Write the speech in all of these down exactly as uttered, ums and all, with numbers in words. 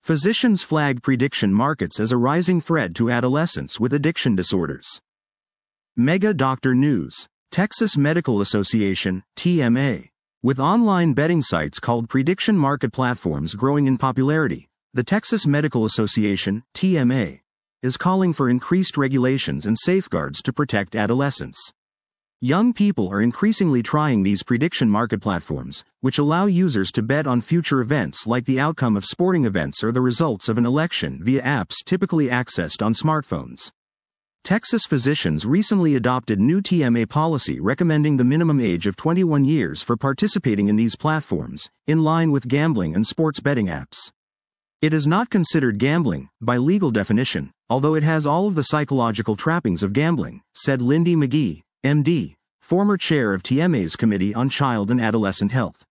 Physicians flag prediction markets as a rising threat to adolescents with addiction disorders. Mega Doctor News. Texas Medical Association, T M A. With online betting sites called prediction market platforms growing in popularity, the Texas Medical Association, T M A, is calling for increased regulations and safeguards to protect adolescents. Young people are increasingly trying these prediction market platforms, which allow users to bet on future events like the outcome of sporting events or the results of an election via apps typically accessed on smartphones. Texas physicians recently adopted new T M A policy recommending the minimum age of twenty-one years for participating in these platforms, in line with gambling and sports betting apps. It is not considered gambling, by legal definition, although it has all of the psychological trappings of gambling, said Lindy McGee, M D, former chair of T M A's Committee on Child and Adolescent Health.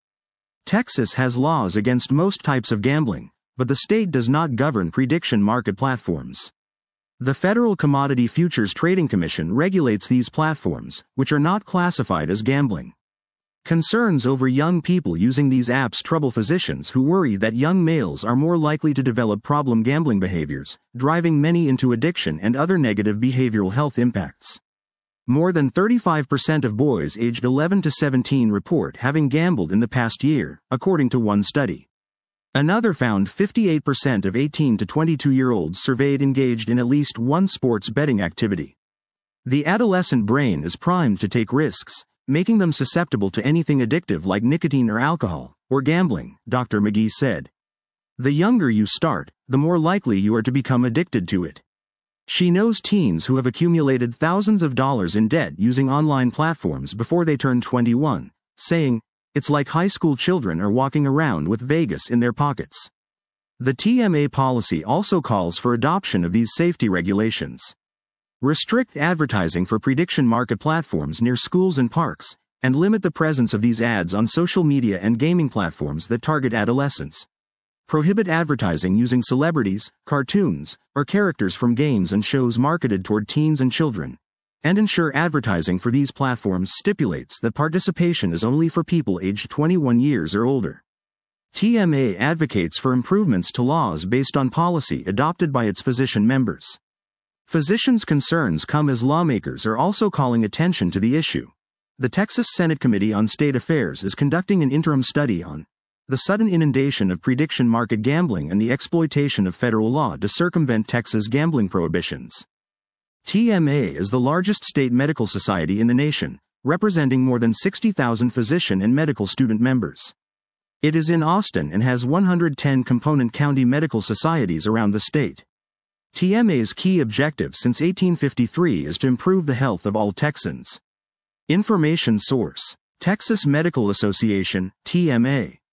Texas has laws against most types of gambling, but the state does not govern prediction market platforms. The Federal Commodity Futures Trading Commission regulates these platforms, which are not classified as gambling. Concerns over young people using these apps trouble physicians who worry that young males are more likely to develop problem gambling behaviors, driving many into addiction and other negative behavioral health impacts. More than thirty-five percent of boys aged eleven to seventeen report having gambled in the past year, according to one study. Another found fifty-eight percent of eighteen to twenty-two-year-olds surveyed engaged in at least one sports betting activity. The adolescent brain is primed to take risks, making them susceptible to anything addictive like nicotine or alcohol, or gambling, Doctor McGee said. The younger you start, the more likely you are to become addicted to it. She knows teens who have accumulated thousands of dollars in debt using online platforms before they turn twenty-one, saying, "It's like high school children are walking around with Vegas in their pockets." The T M A policy also calls for adoption of these safety regulations. Restrict advertising for prediction market platforms near schools and parks, and limit the presence of these ads on social media and gaming platforms that target adolescents. Prohibit advertising using celebrities, cartoons, or characters from games and shows marketed toward teens and children. And ensure advertising for these platforms stipulates that participation is only for people aged twenty-one years or older. T M A advocates for improvements to laws based on policy adopted by its physician members. Physicians' concerns come as lawmakers are also calling attention to the issue. The Texas Senate Committee on State Affairs is conducting an interim study on the sudden inundation of prediction market gambling and the exploitation of federal law to circumvent Texas gambling prohibitions. T M A is the largest state medical society in the nation, representing more than sixty thousand physician and medical student members. It is in Austin and has one hundred ten component county medical societies around the state. T M A's key objective since eighteen fifty-three is to improve the health of all Texans. Information source: Texas Medical Association, T M A.